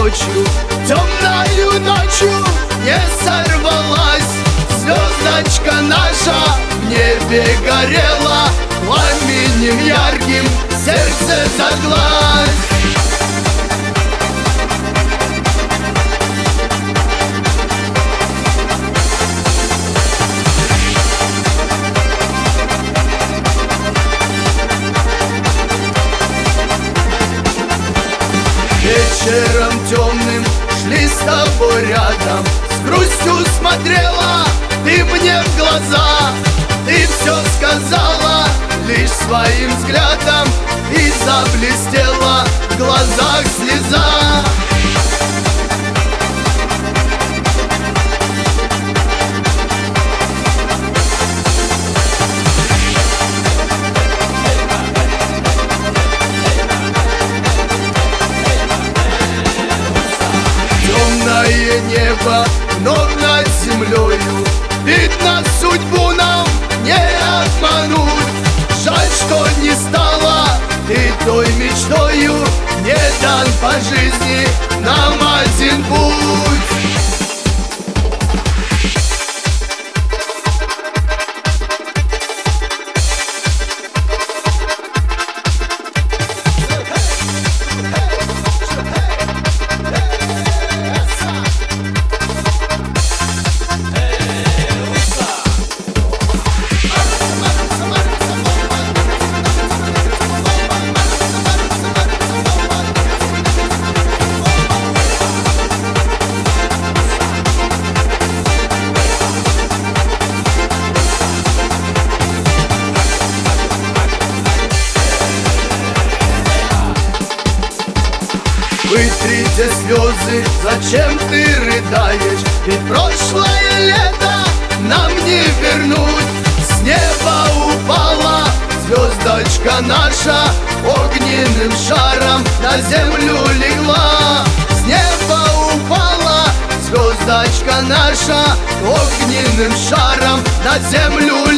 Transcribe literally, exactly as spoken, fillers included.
ночью, темною ночью не сорвалась. Звездочка наша в небе горела, пламенем ярким сердце зажглась. Вечером темным шли с тобой рядом, с грустью смотрела ты мне в глаза. Ты все сказала лишь своим взглядом, и заблестела в глазах слеза. Темное небо вновь над землею, видно, судьбу нам не обмануть. Жаль, что не стала ты той мечтою, не дан по жизни нам один путь. Вытрите слезы, зачем ты рыдаешь? Ведь прошлое лето нам не вернуть. С неба упала звездочка наша, огненным шаром на землю легла. С неба упала звездочка наша, огненным шаром на землю